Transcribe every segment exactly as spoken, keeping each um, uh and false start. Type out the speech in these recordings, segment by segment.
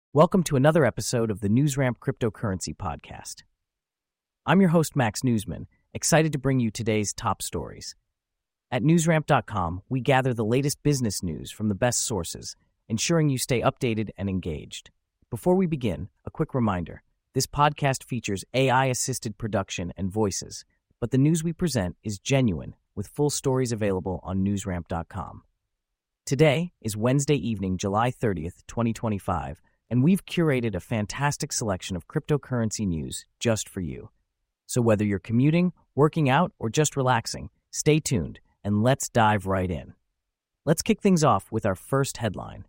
Welcome to another episode of the NewsRamp Cryptocurrency Podcast. I'm your host, Max Newsman, excited to bring you today's top stories. At newsramp dot com, we gather the latest business news from the best sources, ensuring you stay updated and engaged. Before we begin, a quick reminder. This podcast features A I-assisted production and voices, but the news we present is genuine, with full stories available on newsramp dot com. Today is Wednesday evening, July thirtieth, twenty twenty-five, and we've curated a fantastic selection of cryptocurrency news just for you. So whether you're commuting, working out, or just relaxing, stay tuned, and let's dive right in. Let's kick things off with our first headline.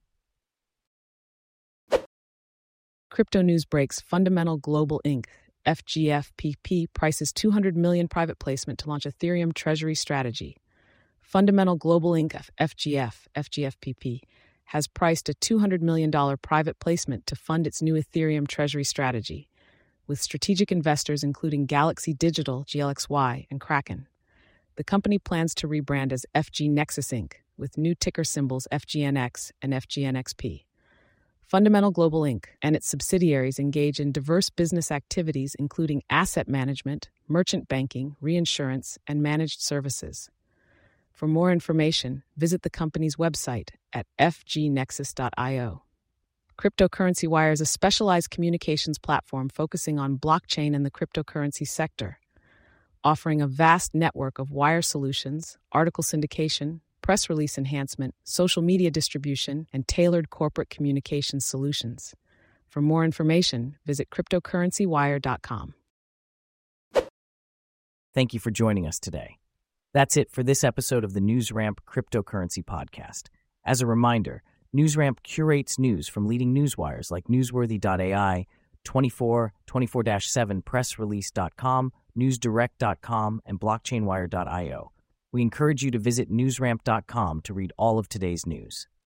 Crypto news breaks. Fundamental Global Incorporated, F G F P P, prices two hundred million dollars private placement to launch Ethereum Treasury strategy. Fundamental Global Incorporated, F G F, F G F P P, has priced a two hundred million dollars private placement to fund its new Ethereum Treasury strategy, with strategic investors including Galaxy Digital, G L X Y, and Kraken. The company plans to rebrand as F G Nexus Incorporated, with new ticker symbols F G N X and F G N X P. Fundamental Global Incorporated and its subsidiaries engage in diverse business activities including asset management, merchant banking, reinsurance, and managed services. For more information, visit the company's website at f g nexus dot io. Cryptocurrency Wire is a specialized communications platform focusing on blockchain and the cryptocurrency sector, offering a vast network of wire solutions, article syndication, press release enhancement, social media distribution, and tailored corporate communications solutions. For more information, visit cryptocurrency wire dot com. Thank you for joining us today. That's it for this episode of the NewsRamp Cryptocurrency Podcast. As a reminder, NewsRamp curates news from leading newswires like newsworthy dot A I, twenty-four, twenty-four dash seven, press release dot com, news direct dot com, and blockchain wire dot io. We encourage you to visit newsramp dot com to read all of today's news.